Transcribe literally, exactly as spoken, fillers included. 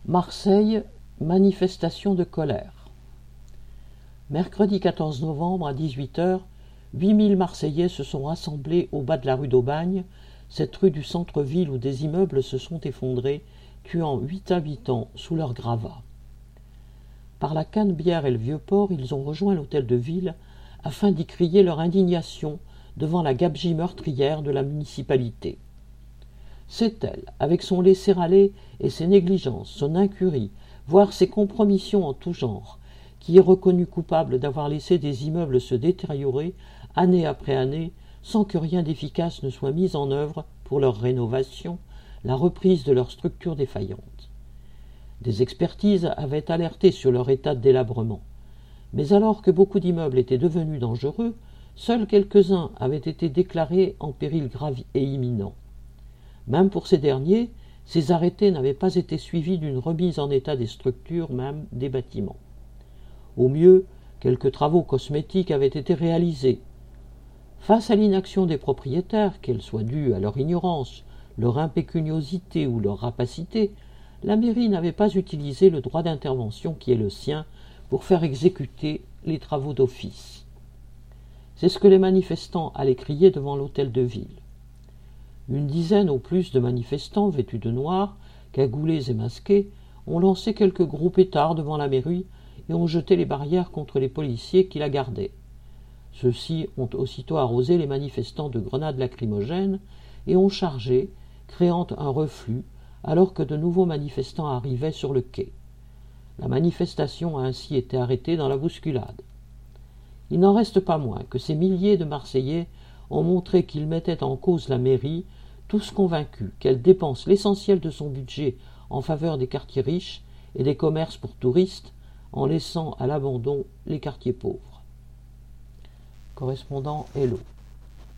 Marseille, manifestation de colère. Mercredi quatorze novembre à dix-huit heures, huit mille Marseillais se sont rassemblés au bas de la rue d'Aubagne, cette rue du centre-ville où des immeubles se sont effondrés, tuant huit habitants sous leurs gravats. Par la Canebière et le Vieux-Port, ils ont rejoint l'hôtel de ville afin d'y crier leur indignation devant la gabegie meurtrière de la municipalité. C'est elle, avec son laisser-aller et ses négligences, son incurie, voire ses compromissions en tout genre, qui est reconnue coupable d'avoir laissé des immeubles se détériorer année après année sans que rien d'efficace ne soit mis en œuvre pour leur rénovation, la reprise de leurs structures défaillantes. Des expertises avaient alerté sur leur état de délabrement. Mais alors que beaucoup d'immeubles étaient devenus dangereux, seuls quelques-uns avaient été déclarés en péril grave et imminent. Même pour ces derniers, ces arrêtés n'avaient pas été suivis d'une remise en état des structures, même des bâtiments. Au mieux, quelques travaux cosmétiques avaient été réalisés. Face à l'inaction des propriétaires, qu'elle soit due à leur ignorance, leur impécuniosité ou leur rapacité, la mairie n'avait pas utilisé le droit d'intervention qui est le sien pour faire exécuter les travaux d'office. C'est ce que les manifestants allaient crier devant l'hôtel de ville. Une dizaine au plus de manifestants vêtus de noir, cagoulés et masqués, ont lancé quelques gros pétards devant la mairie et ont jeté les barrières contre les policiers qui la gardaient. Ceux-ci ont aussitôt arrosé les manifestants de grenades lacrymogènes et ont chargé, créant un reflux, alors que de nouveaux manifestants arrivaient sur le quai. La manifestation a ainsi été arrêtée dans la bousculade. Il n'en reste pas moins que ces milliers de Marseillais ont montré qu'ils mettaient en cause la mairie, tous convaincus qu'elle dépense l'essentiel de son budget en faveur des quartiers riches et des commerces pour touristes, en laissant à l'abandon les quartiers pauvres. Correspondant Hello.